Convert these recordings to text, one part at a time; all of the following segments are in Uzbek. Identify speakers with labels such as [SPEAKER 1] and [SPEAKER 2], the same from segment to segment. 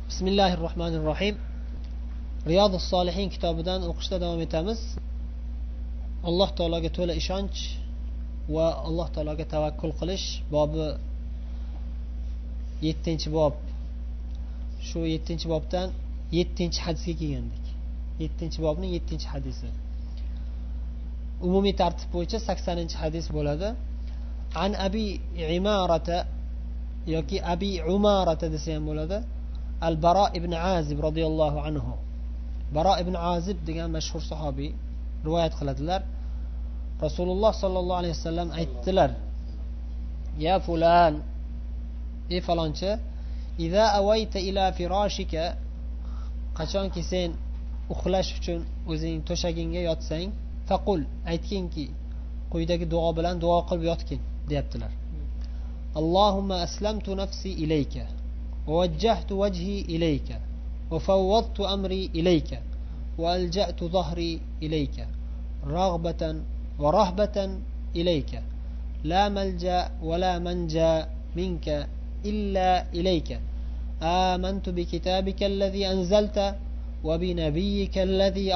[SPEAKER 1] Bismillahirrohmanirrohim. Riyodus Solihin kitobidan o'qishda davom etamiz. Alloh taologa to'la ishonch va Alloh taologa tavakkul qilish bobi 7-bob. Shu 7-bobdan 7-hadisga kelgandik. 7-bobning 7-hadisi. Umumiy tartib bo'yicha 80-hadis bo'ladi. An Abi Imarata yoki Abi Umarata desa ham bo'ladi. Al-Bara ibn Azib radhiyallohu anhu. Bara ibn Azib degan mashhur sahobiy rivoyat qiladilar. Rasululloh sallallohu alayhi vasallam aytdilar: "Ya fulan, ey falonchi, idza awayta ila firashika, qachonki sen uxlash uchun o'zing to'shagingga yotsang, faqul, aytginki, quyidagi duo bilan duo qilib yotgin", deyaptilar. Allohumma aslamtu nafsi ilayka ووجهت وجهي إليك وفوضت أمري إليك وألجأت ظهري إليك رغبة ورهبة إليك لا ملجأ ولا منجا منك إلا إليك آمنت بكتابك الذي أنزلت وبنبيك الذي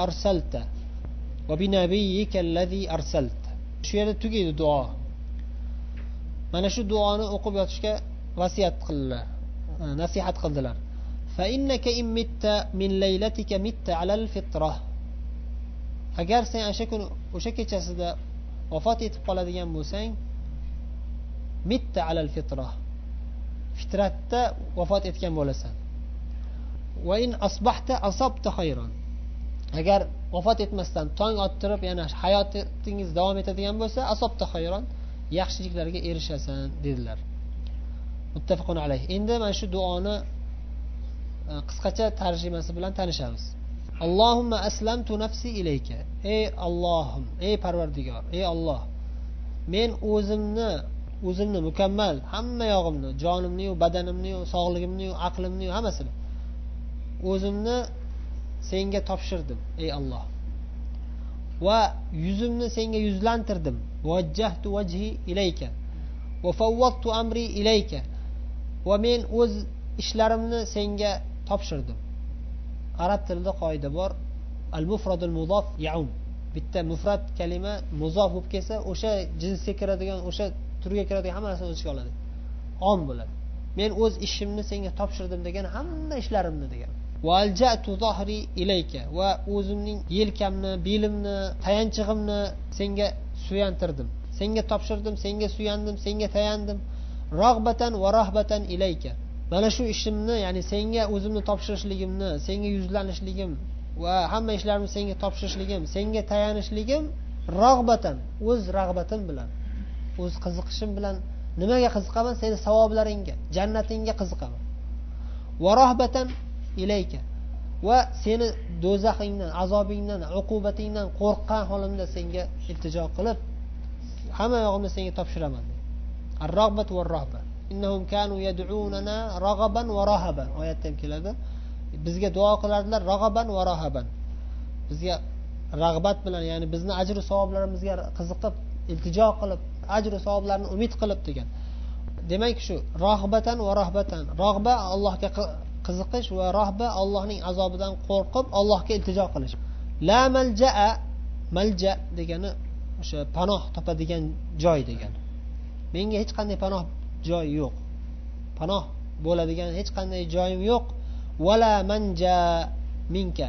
[SPEAKER 1] أرسلت shu yerda tugaydi duo. Mana shu duoni o'qib yotishga vasiyat qildilar, nasihat qildilar. Fa innaka immitta min laylatika mitta alal fitrah. Agar sen o'sha kechasida vafot etib qoladigan bo'lsang, mitta alal fitrah, fitratda vafot etgan bo'lasan. Va in asbahta asabta khayran. Agar vafot etmasdan tong ottirib yana hayotingiz davom etadigan bo'lsa, asabta khayran, yaxshiliklarga erishasan dedilar. Muttafaqun alayh. Endi mana shu duoni qisqacha tarjimasi bilan tanishamiz. Allohumma aslamtu nafsi ilayka. Ey Allohim, ey Parvardigor, ey Alloh, men o'zimni mukammal, hamma yog'imni, jonimni, badanimni, sog'ligimni, aqlimni, hammasini o'zimni senga topshirdim, ey Alloh. Va yuzimni senga yuzlantirdim. Vajjahtu wajhi ilayka va fawwadtu amri ilayka. Va men o'z ishlarimni senga topshirdim. Arab tilida qoida bor, al-mufradul muzof ya'um. Bitta mufrad kalima muzof bo'lib kelsa, o'sha jinsga kiradigan, o'sha turga kiradigan hamma narsani o'z ichiga oladi. Om bo'ladi. Men o'z ishimni senga topshirdim degan hamma ishlarimni degan. Va alja'tu zahri ilayka, va o'zimning yelkamni, belimni, tayanchig'imni senga suyantirdim. Senga topshirdim, senga suyandim, senga tayandim. Rag'batan va rahbatan ilayka. Mana shu ishimni, ya'ni senga o'zimni topshirishligimni, senga yuzlanishligim va hamma ishlarimni senga topshirishligim, senga tayanishligim rag'batan, o'z rag'batim bilan, o'z qiziqishim bilan. Nimaga qiziqaman? Seni savoblaringga, jannatingga qiziqaman. Va rahbatan ilayka, va seni do'zaxingdan, azobingdan, uqubatingdan qo'rqqan holimda senga iltijo qilib, hamma yog'imni senga topshiraman. Ar-rag'bat va ar-rahba. Innahum kanu yad'unana raghaban va rahaban. Oyatda ham keladi. Bizga duo qilardilar raghaban va rahaban. Bizga rag'bat bilan, ya'ni bizni ajr va savoblarimizga qiziqib, iltijo qilib, ajr va savoblarni umid qilib degan. Demak shu rag'batan va rahbatan. Rag'ba Allohga qiziqish va rahba Allohning azobidan qo'rqib Allohga iltijo qilish. La malja degani o'sha panoh topadigan joy degani. Menga hech qanday panoh joy yo'q. Panoh bo'ladigan hech qanday joyim yo'q. Wala manja minka.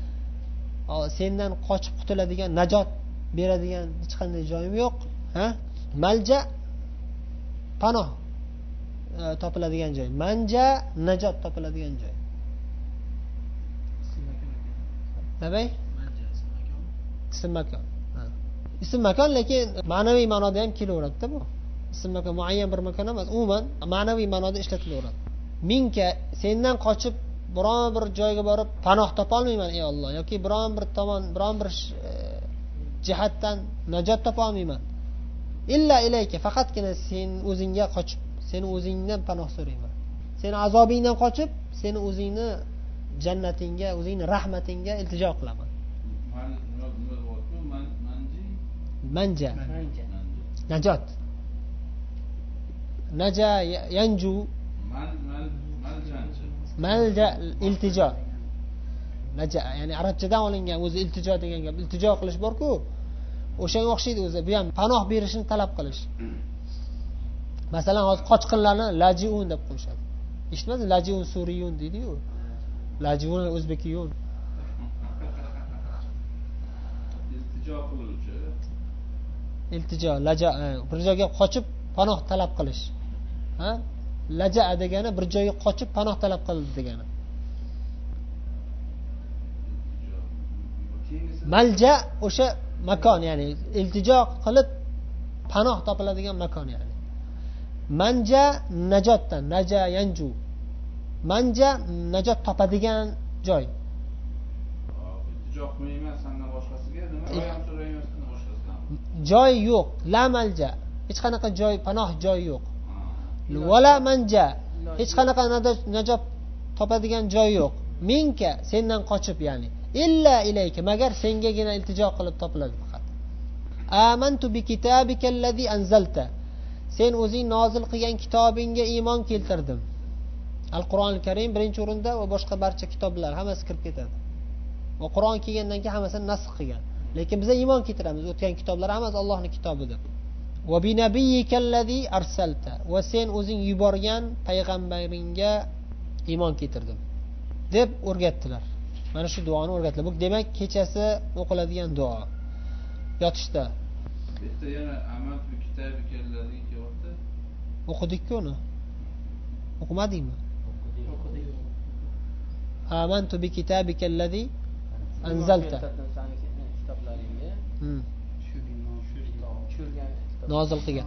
[SPEAKER 1] Sendan qochib qutuladigan, najot beradigan hech qanday joyim yo'q. Malja panoh topiladigan joy. Manja najot topiladigan joy. Nabay? Ism makon. Ism makon, lekin ma'naviy ma'noda ham kelaveradi-da bu. Ism makon muayyan bir makon emas, umuman ma'naviy ma'noda ishlatilaveradi. Minka, sendan qochib biron bir joyga borib panoh topa olmayman ey Alloh, yoki biron bir jihatdan najot topa olmayman. Illa ilayka, faqatgina sen o'zingga qochib, seni o'zingdan panoh so'rayman. Seni azobingdan qochib, seni o'zingni jannatingga, o'zingni rahmatingga iltijo qilaman. Manja. Najot. Naja yanju. malja iltijo. Laja ya'ni arabchadan olingan o'zi iltijo degan gap. Iltijo qilish bor-ku, o'shanga o'xshaydi o'zi. Bu ham panoh berishni talab qilish. Masalan, hozir qochqinlarni lajiun deb qo'yishadi. Eshitmadingiz? Lajiun suriyun deydi-ku. Lajiun o'zbekiyun.
[SPEAKER 2] Iltijo qiluvchi.
[SPEAKER 1] Iltijo, laja bir joyga qochib panoh talab qilish. Ha? Laja degani bir joyga qochib panoh talab qildi degani. Malja o'sha makon, ya'ni iltijo qilib panoh topiladigan makon ya'ni. Manja najotdan, naja yanju. Manja najot topadigan joy.
[SPEAKER 2] Iltijo qilmayman sendan boshqasiga, nima ham so'rayman sendan boshqasidan.
[SPEAKER 1] Joy yo'q, la malja. Hech qanaqa joy, panoh joy yo'q. Wala manja. Hech qanaqa najot topadigan joy yo'q. Minka sendan qochib ya'ni. Illa ilayka, magar sengagina iltijo qilib topiladi faqat. Amantu bi kitabika allazi anzalta. Sen o'zing nozil qilgan kitobingga iymon keltirdim. Al-Qur'onul Karim birinchi o'rinda va boshqa barcha kitoblar hammasi kirib ketadi. Va Qur'on kelgandan keyin hammasini nasx qilgan. Lekin biz iymon keltiramiz, o'tgan kitoblar hammasi Allohning kitobi deb. Va bi nabiyyika allazi arsalta. Va sen o'zing yuborgan payg'ambaringga iymon keltirdim deb o'rgatdilar. Mana shu duoni o'rgatdilar. Bu demak kechasi o'qiladigan duo. Yotishda.
[SPEAKER 2] Bitta yana amantu bi kitabika allazi kelyapti.
[SPEAKER 1] O'qidik-ku uni. O'qimadingmi?
[SPEAKER 3] O'qidik.
[SPEAKER 1] Amantu bi kitabika allazi anzalta.
[SPEAKER 3] Kitoblaringga tushirgan
[SPEAKER 1] nozil qilgan.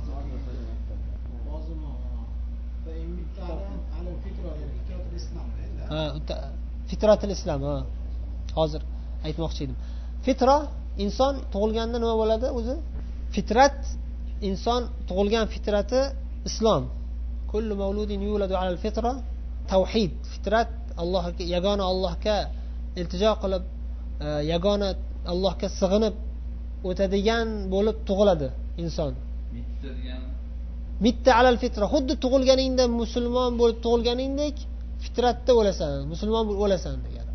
[SPEAKER 1] Fitratul islom. Hozir aytmoqchi edim. Fitra inson tug'ilganda nima bo'ladi o'zi? Fitrat inson tug'ilgan fitrati islom. Kullu mavludin yuladu alal fitra tauhid. Fitrat Allohga, yagona Allohga iltijo qilib, yagona Allohga sig'inib o'tadigan bo'lib tug'iladi inson.
[SPEAKER 2] Mitta degan
[SPEAKER 1] Mitta alal fitra. Xuddi tug'ilganingda musulmon bo'lib tug'ilganingdek fitratda o'lasan, musulmon bo'lib o'lasan degani.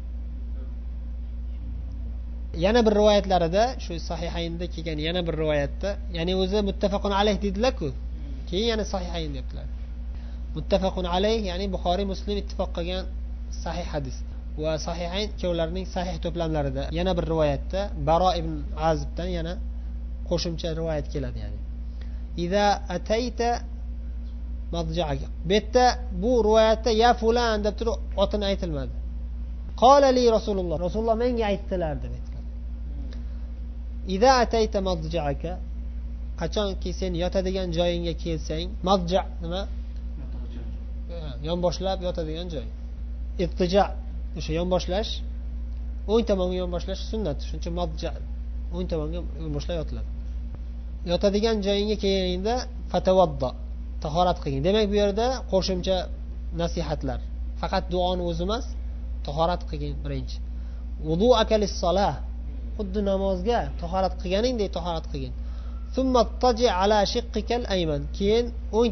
[SPEAKER 1] Yana bir rivoyatlarida, shu sahihaynda kelgan yana bir rivoyatda, ya'ni o'zi muttafaqun alayh dedilar-ku. Keyin yana sahihayn debdilar. Muttafaqun alayh, ya'ni Buxoriy, Muslim ittifoq qilgan sahih hadis. Va sahihayn ikkovlarining sahih to'plamlarida yana bir rivoyatda Baro ibn Azibdan yana qo'shimcha rivoyat keladi ya'ni. Iza atayta madja'aka. Betta bu rivoyatda ya fulan deb turib otini aytilmadi. Qala li Rasululloh. Rasululloh menga aytdilar deb aytdilar. Iza atayta madja'aka, qachonki sen yotadigan joyingga kelsang, madja' nima? Yonboshlab yotadigan joy. Ittija, o'sha yonboshlash, o'ng tomonga yonboshlash sunnat. Shuning uchun madja' o'ng tomonga yonboshlab yotiladi. Yotadigan joyingga kelganingda fatawadda, tahorat qilgin. Demak bu yerda qo'shimcha nasihatlar. Faqat duoni o'zi emas, tahorat qilgin birinchi. Wudu'aka lis-solah. Xuddi namozga tahorat qilganingdek tahorat qilgin. Thumma taji ala shiqqikal ayman. Keyin o'ng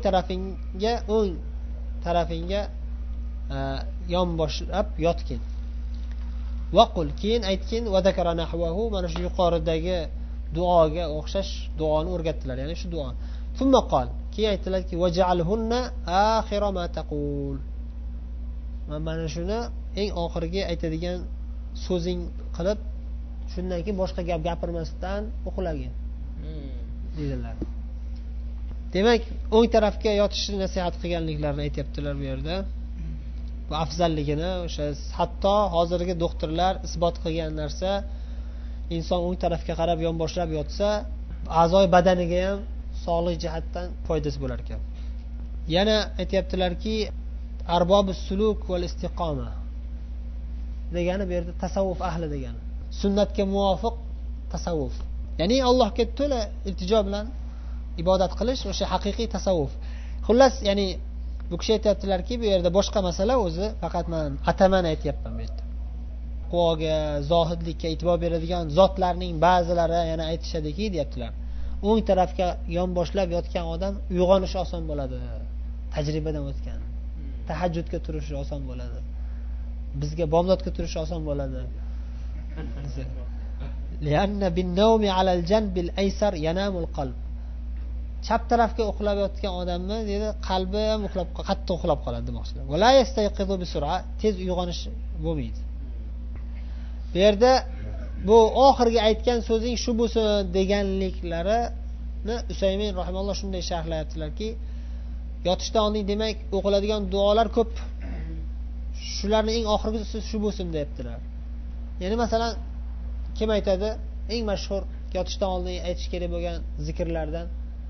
[SPEAKER 1] tarafingga yonboshlab yotgin. Vaqul, keyin aytgin va zakara nahwahu, mana shu yuqoridagi duoga o'xshash duoni o'rgatdilar, ya'ni shu duo. Thumma qol, keyin aytdilarki waj'alhunna akhira ma taqul. Mana shuni eng oxirgi aytadigan so'zing qilib, shundan keyin boshqa gap gapirmasdan o'qilagin dedilar. Demak, o'ng tarafga yotishni nasihat qilganliklarini aytibdilar bu yerda. Bu afzalligini, o'sha hatto hozirgi doktorlar isbot qilgan narsa, inson o'ng tarafga qarab yonboshlab yotsa, a'zoy badaniga ham sog'lik jihatdan foydasi bo'lar ekan. Yana aytibdilarki, arbobus suluk val istiqoma degani bu yerda tasavvuf ahli degani. Sunnatga muvofiq tasavvuf. Ya'ni Allohga to'la iltijo bilan ibodat qilish o'sha haqiqiy tasavvuf. Xullas, ya'ni bu kishi aytibdilarki, bu yerda boshqa masala o'zi, faqat men ataman aytayapman bu yerda. Qo'ga, zohidlikka e'tibor beradigan zotlarning ba'zilari yana aytishadiki, deyaptilar. O'ng tarafga yonboshlab yotgan odam uyg'onishi oson bo'ladi. Tajribadan o'tgan. tahajjudga turishi oson bo'ladi. Bizga bomdodga turishi oson bo'ladi. Lianna bin-nawmi 'ala al-janbil aysar yanamul qalb. Chap tarafga uxlab yotgan odamni dedi, qalbi ham qattiq uxlab qoladi demoqchilar. Va la yastayqizu bi-sur'a, tez uyg'onish bo'lmaydi. Bu yerda bu oxirgi aytgan so'zing shu bo'lsin deganliklarini Usaymin rahimalloh shunday sharhlayaptilarki, yotishdan oldin demak o'qiladigan duolar ko'p. Shularning eng oxirgisi shu bo'lsin deyaptilar. Ya'ni masalan kim aytadi? Eng mashhur yotishdan oldin aytish kerak bo'lgan zikrlardan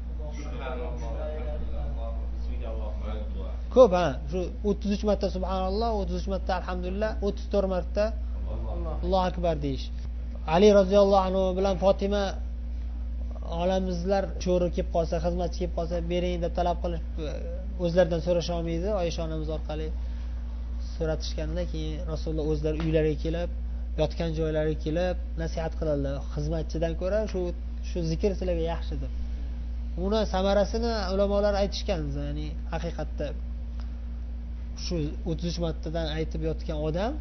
[SPEAKER 1] ko'p, ha, shu 33 marta subhanalloh, 33 marta alhamdulillah, 34 marta Allohu akbar deyish. Ali roziyallohu anhu bilan Fatima olamizlar cho'ri kelib qolsa, xizmatchi kelib qolsa, bering deb talab qilib o'zlaridan so'rasha olmaydi. Oysha onamiz orqali so'ratishgandan keyin Rasululloh o'zlari uylariga kelib, yotgan joylariga kelib nasihat qiladilar. Xizmatchidan ko'ra shu zikr sizlarga yaxshi deb. Uni samarasini ulamolar aytishgan, ya'ni haqiqatda shu 33 martadan aytib yotgan odam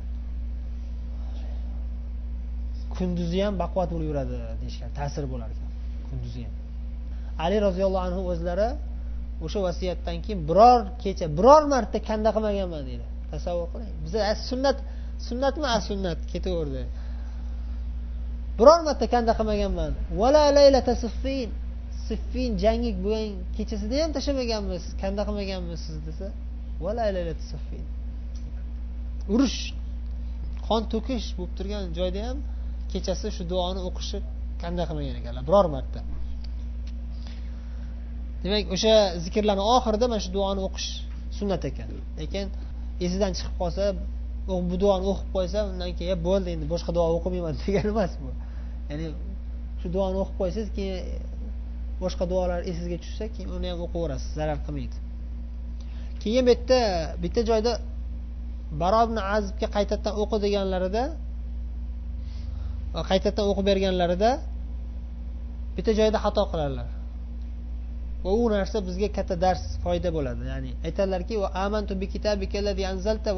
[SPEAKER 1] kunduzi ham baquvvat bo'lib yuradi deyishgan, ta'sir bo'lar ekan kunduzi ham. Ali roziyallohu anhu o'zlari o'sha vasiyatdan keyin biror kecha biror marta kanda qilmaganman deydi. Tasavvur qiling. Bizda sunnatmi as-sunnat ketaverdi. Biror marta kanda qilmaganman. Wala laylata siffin. Siffin jangi bo'lgan kechasida ham tashamaganmiz, kanda qilmaganmiz siz desa. Wala laylata siffin. Urush, qon to'kish bo'lib turgan joyda ham kechasi shu duoni o'qishi kanda qilmagan ekanlar biror marta. Demak, o'sha zikrlarning oxirida mana shu duoni o'qish sunnat ekan. Lekin esidan chiqib qolsa, bu duoni o'qib qo'ysa, undan keyin bo'ldi, endi boshqa duo o'qimayman degan emas bu. Ya'ni shu duoni o'qib qo'ysangiz, keyin boshqa duolar esingizga tushsa, keyin uni ham o'qiverasiz, zarar qilmaydi. Keyin bitta joyda Baro ibn Azibga qaytadan o'qi deganlarida, qaytadan o'qib berganlarida bitta joyda xato qiladilar. Va u narsa bizga katta dars, foyda bo'ladi. Ya'ni aytadilarki, "Va amantu bi kitabikallazi anzalta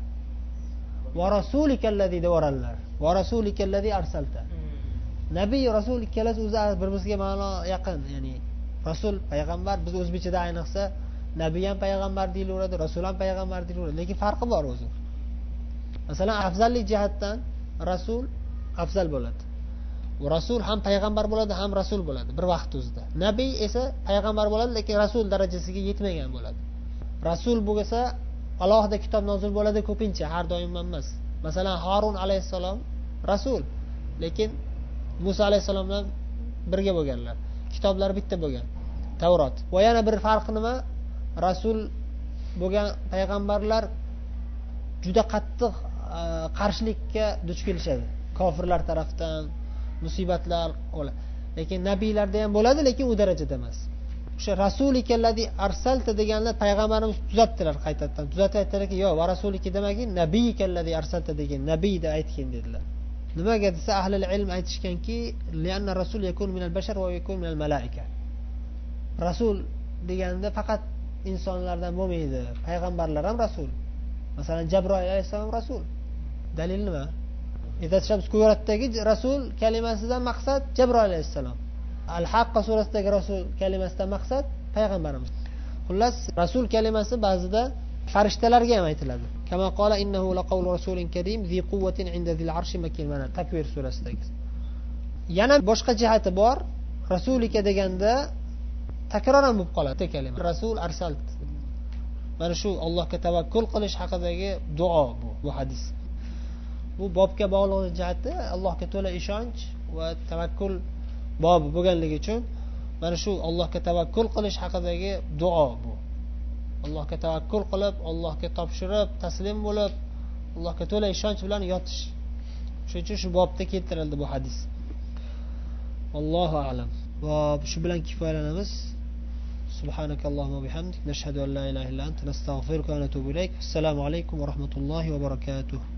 [SPEAKER 1] va rasulikallazi" devoradilar. "Va rasulikallazi arsalta." Nabiy rasul ikkalasi o'zi bir-biriga ma'no yaqin, ya'ni rasul payg'ambar, biz o'zbekchada ayniqsa nabiy ham payg'ambar deyilaveradi, rasul ham payg'ambar deyilaveradi, lekin farqi bor o'zi. Masalan, afzallik jihatdan rasul afzal bo'ladi. Rasul ham payg'ambar bo'ladi, ham rasul bo'ladi bir vaqt o'zida. Nabiy esa payg'ambar bo'ladi, lekin rasul darajasiga yetmagan bo'ladi. Rasul bo'lsa alohida kitob nozil bo'ladi ko'pincha, har doim emas. Masalan, Harun alayhissalom rasul, lekin Musa alayhissalom bilan birga bo'lganlar. Kitoblar bitta bo'lgan. Tavrot. Va yana bir farqi nima? Rasul bo'lgan payg'ambarlar juda qattiq qarshilikka duch kelishadi. Kofirlar tarafdan musibatlar bo'ladi. Lekin nabiylarda ham bo'ladi, lekin u darajada emas. O'sha rasulikallazi arsalta deganlar payg'ambarimiz tuzatdilar qaytadan. Tuzatib aytdilarki, "Yo'q, va rasuliki demak, nabiyikallazi arsalta degan, nabiy deb aytgan" dedilar. Nimaga desa, ahli ilm aytishganki, "Lianna rasul yakun minal bashar va yakun minal malaika." Rasul deganda faqat insonlardan bo'lmaydi, payg'ambarlar ham rasul. Masalan, Jabroil alayhisalom rasul. Dalil nima? Iza shams suratdagi rasul kalimasidan maqsad Jabroil alayhisalom. Al-Haqqa surasidagi rasul kalimasidan maqsad payg'ambarimiz. Xullas, rasul kalimasi ba'zida farishtalarga ham aytiladi. Kama qala innahu laqawlu rasulin karim zi quwwatin 'inda zil arshi makin mana Takvir surasidagi. Yana boshqa jihati bor. Rasulika deganda takroran bo'lib qoladi kalima. Rasul arsalt. Mana shu Allohga tavakkul qilish haqidagi duo bu hadis. Bu bobga bog'liq jihati Allohga to'la ishonch va tavakkul bobi bo'lganligi uchun mana shu Allohga tavakkul qilish haqidagi duo bu. Allohga tavakkul qilib, Allohga topshirib, taslim bo'lib, Allohga to'la ishonch bilan yotish. Shuning uchun shu bobda keltirildi bu hadis. Allohu a'lam. Va shu bilan kifoyalanamiz. Subhanakallohumma bihamdik nashhadu an la ilaha illa anta nastaghfiruka va natubu ilayk. Assalomu alaykum va rahmatullohi va barakatuh.